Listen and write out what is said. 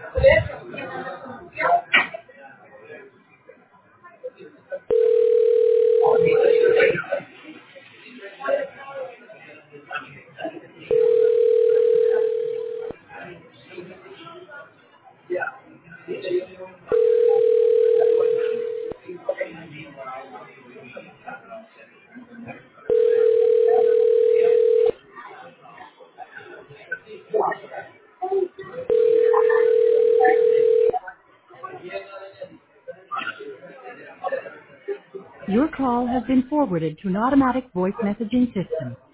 Your call has been forwarded to an automatic voice messaging system.